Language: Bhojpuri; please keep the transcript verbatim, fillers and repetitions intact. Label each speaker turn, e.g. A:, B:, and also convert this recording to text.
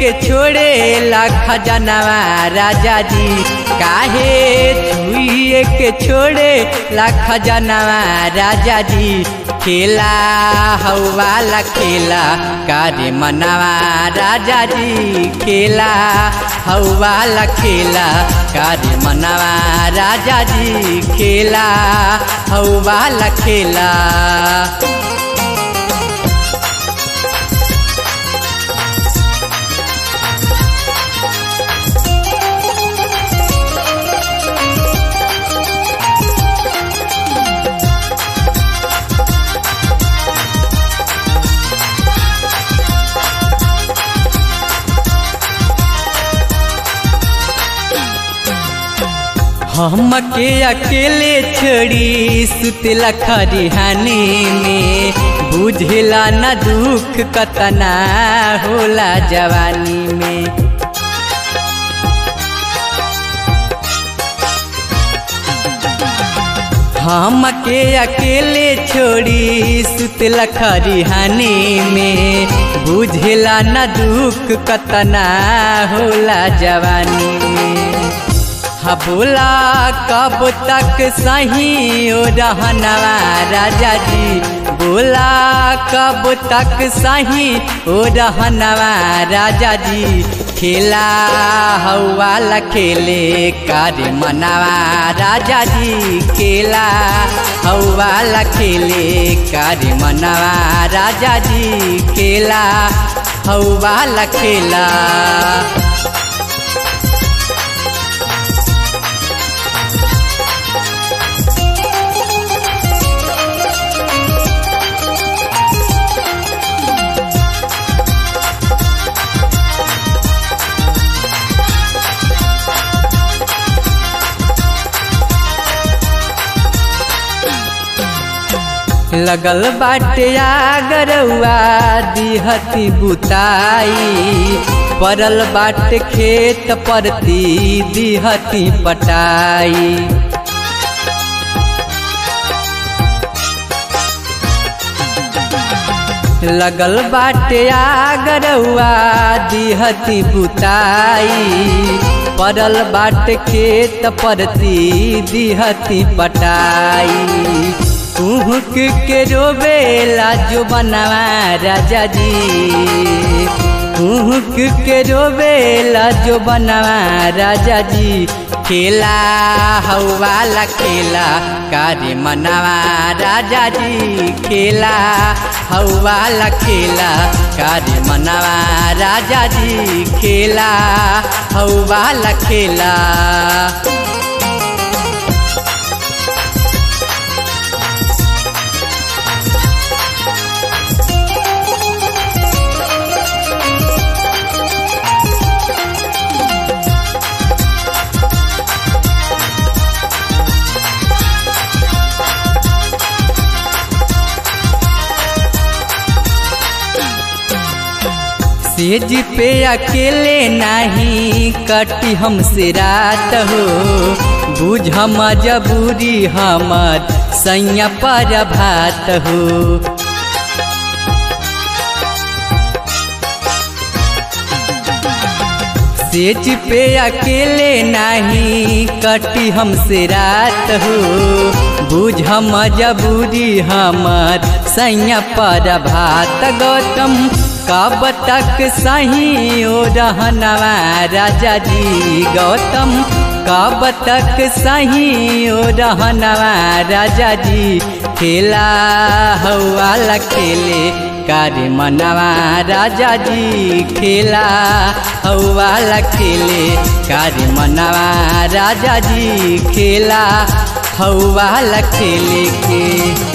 A: के छोड़े ला खजनवा राजा जी, काहे छुए के छोड़े ला खजनवा राजा जी। खेला हौवाला खेला कारे मनवा राजा जी, खेला हौवाला खेला कारे मनवा राजा जी, खेला हौवाला खेला। हम के अकेले छोड़ी सुतला खरिहानी में, बुझला न दुख कतना होला जवानी में। हम के अकेले छोड़ी सुतला खरिहानी में, बुझला न दुख कतना होला जवानी में। हा बोला कब तक सही ओ रहनवा राजा जी, बोला कब तक सही ओ रहनवा राजा जी। खेला हौवाला खेले कारे मनवा राजा जी, खेला हौवाला खेले कारे मनवा राजा जी, खेला हौवाला खेला। लगल बाटे आगरवा दिहती बुताई, परल बाटे खेत परती दिहती पटाई। लगल बाटे आगरवा दिहती बुताई, परल बाटे खेत परती दिहती पटाई। कुहुक के रोवेला जो बनवा राजा जी, कुहुक के रोवेला जो बनवा राजा जी। खेला हौवाला खेला कारे मनवा राजा जी, खेला हौवाला खेला कारे मनवा राजा जी, खेला हौवाला खेला। सेज पे अकेले नहीं कटी हमसे रात हो, बुझ मजबूरी हमर सैया पर भात हो। सेज पे अकेले नहीं कटी हमसे रात हो, बुझ मजबूरी हमर सैया पर भात। गौतम कब तक सही ओ रहनवा राजा जी, गौतम कब तक सही ओ रहनवा राजा जी। खेला हौवाला खेले कारे मनवा राजा जी, खेला हौवाला खेले कारे मनवा राजा जी, खेला हौवाला खेले के।